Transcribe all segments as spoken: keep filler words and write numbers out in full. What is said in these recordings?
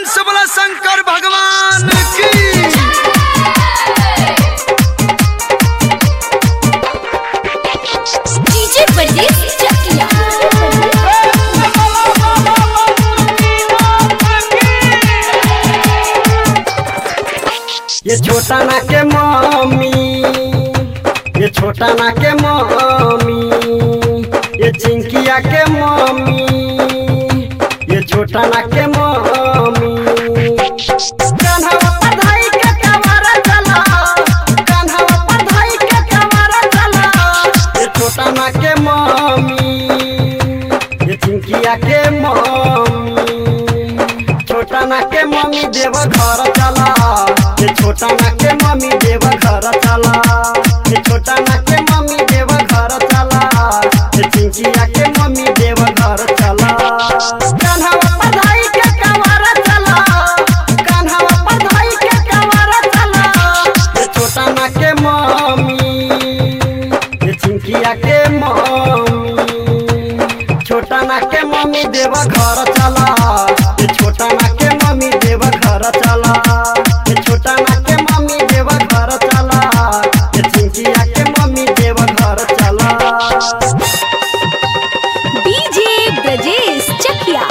से बोला शंकर भगवान की। डीजे परदेस चकिया। ये छोटा ना के मम्मी, ये छोटा ना के मम्मी, ये चिंकिया के मम्मी, ये छोटा ना के मम्मी। कान्हावा पढ़ाई के कमरा चला, कान्हावा पढ़ाई के कमरा चला। ये छोटा ना के मम्मी, ये चिंकिया के मम्मी, छोटा ना के मम्मी देव घर चला। ये छोटा ना के मम्मी देव घर चला, ये छोटा ना के मम्मी देव घर चला, ये चिंकिया के मम्मी देव घर चला। कान्हावा पढ़ाई के कमरा चला, कान्हावा पढ़ाई के कमरा चला। ये छोटा ना के मम्मी, ये चिंकिया के मम्मी, छोटा ना के मम्मी देव घर चला। ये छोटा ना के मम्मी देव घर चला, ये छोटा ना के मम्मी देव घर चला, ये चिंकिया के मम्मी देव घर चला। डीजे ब्रजेश चकिया।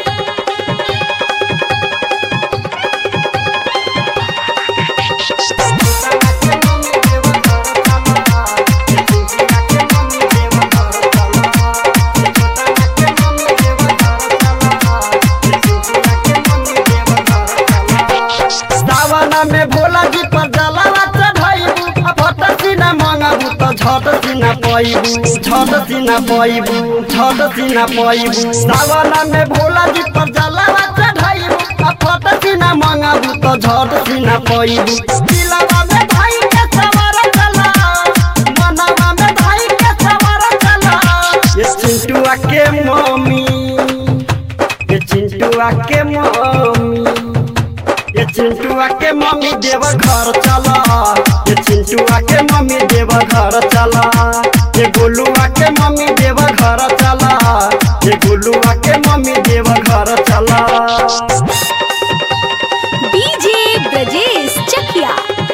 सावना में भोला जी पर जलावा चढ़ाइबू, फट सीना मंगाबू तो झट सीना पाइबू, झट सीना पाइबू, झट सीना पाइबू। सावना में भोला जी पर जलावा चढ़ाइबू, फट सीना मंगाबू तो झट सीना पाइबू। दिलवा में भाई के सवार चला, मनवा में भाई के सवार चला। ये चिंटुआ के मम्मी, ये चिंटुआ के मम्मी, ये चिंटुआ के मम्मी देव घर चला। ये चिंटुआ के मम्मी देव घर चला, ये गोलुआ के मम्मी देव घर चला, ये गोलुआ के मम्मी देव घर चला। डीजे ब्रजेश चकिया।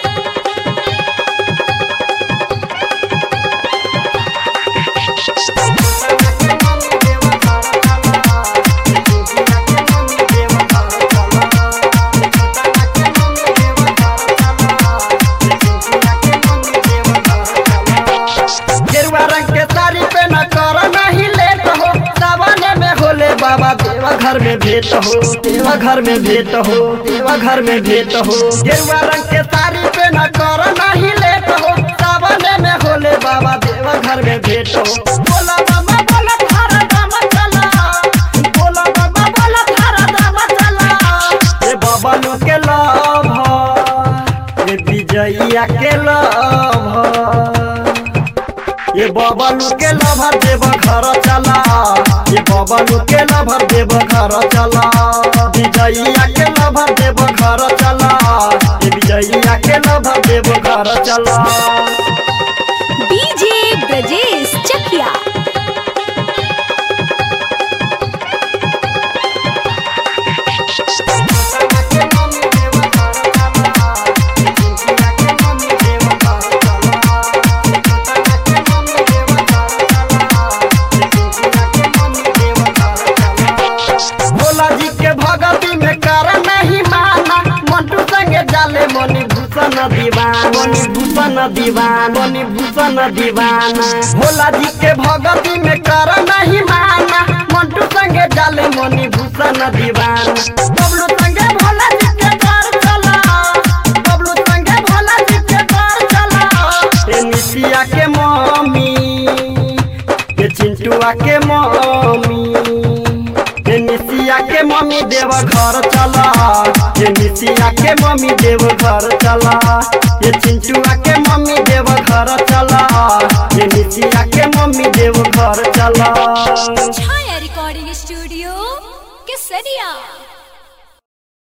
गेरुआ रंग के साड़ी पे न कर नहीं लेट हो, सावने में होले बाबा देवा घर में भेंट हो, देवा घर में भेंट हो, देवा घर में भेंट हो। गेरुआ रंग के साड़ी पे न कर नहीं लेट हो, सावने में होले बाबा देवा घर में भेंट हो। बोला बाबा बोला थारा दाम चला, बोला बाबा बोला थारा दाम चला। ये बाबा लो के लव, ये विजयिया के लव, ये बबलू के लभर देव घर चला। ये बबलू के लभर देव घर चला, विजयिया के लभर देव घर चला, ये विजयिया के लभर देव घर चला। डीजे ब्रजेश चकिया। भोला जी के भगती में कर नहीं माना, मंटू संगे जाले मनी भूषण दीवाना, मनी भूषण दीवाना, मनी भूषण दीवाना। भोला जी के भगती में कर नहीं माना, मंटू संगे जाले मनी भूषण दीवाना। बबलू संगे भोला जी के घर चला, बबलू संगे भोला जी के घर चला। ये निशिया के मम्मी, ये चिंटुआ के मम्मी, ये निशिया के मम्मी देव घर चला। ये निशिया के मम्मी देव घर चला, ये चिंटुआ के मम्मी देव घर चला, ये निशिया के मम्मी देव घर चला। छाया रिकॉर्डिंग स्टूडियो केसरिया।